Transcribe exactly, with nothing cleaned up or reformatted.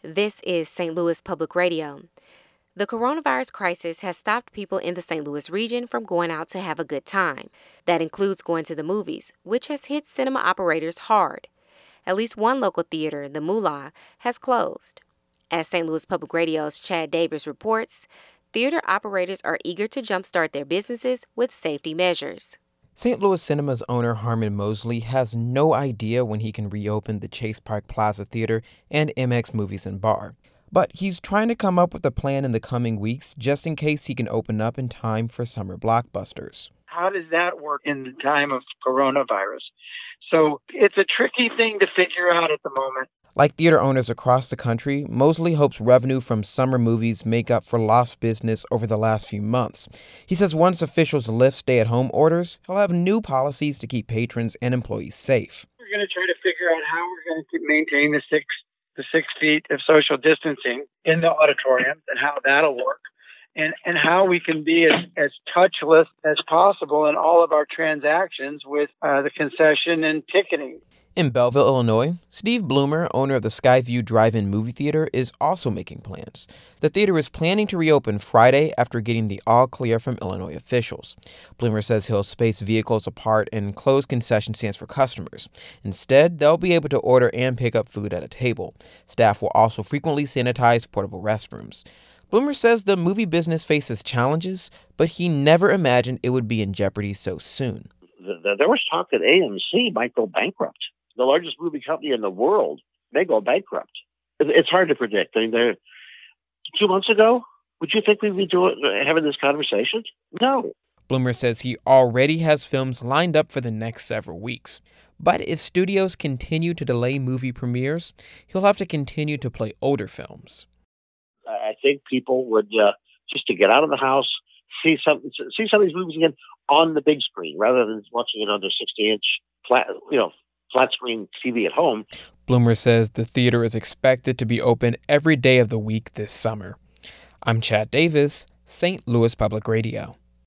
This is Saint Louis Public Radio. The coronavirus crisis has stopped people in the Saint Louis region from going out to have a good time. That includes going to the movies, which has hit cinema operators hard. At least one local theater, the Moolah, has closed. As Saint Louis Public Radio's Chad Davis reports, theater operators are eager to jumpstart their businesses with safety measures. Saint Louis Cinema's owner Harmon Mosley has no idea when he can reopen the Chase Park Plaza Theater and M X Movies and Bar. But he's trying to come up with a plan in the coming weeks just in case he can open up in time for summer blockbusters. How does that work in the time of coronavirus? So it's a tricky thing to figure out at the moment. Like theater owners across the country, Mosley hopes revenue from summer movies make up for lost business over the last few months. He says once officials lift stay-at-home orders, he'll have new policies to keep patrons and employees safe. We're going to try to figure out how we're going to maintain the six the six feet of social distancing in the auditorium and how that'll work, and, and how we can be as, as touchless as possible in all of our transactions with uh, the concession and ticketing. In Belleville, Illinois, Steve Bloomer, owner of the Skyview Drive-In Movie Theater, is also making plans. The theater is planning to reopen Friday after getting the all-clear from Illinois officials. Bloomer says he'll space vehicles apart and close concession stands for customers. Instead, they'll be able to order and pick up food at a table. Staff will also frequently sanitize portable restrooms. Bloomer says the movie business faces challenges, but he never imagined it would be in jeopardy so soon. There was talk that A M C might go bankrupt. The largest movie company in the world may go bankrupt. It's hard to predict. I mean, there, two months ago, would you think we'd be doing, having this conversation? No. Bloomer says he already has films lined up for the next several weeks. But if studios continue to delay movie premieres, he'll have to continue to play older films. I think people would, uh, just to get out of the house, see some, see some of these movies again on the big screen rather than watching it on their sixty-inch flat, you know, flat screen T V at home. Bloomer says the theater is expected to be open every day of the week this summer. I'm Chad Davis, Saint Louis Public Radio.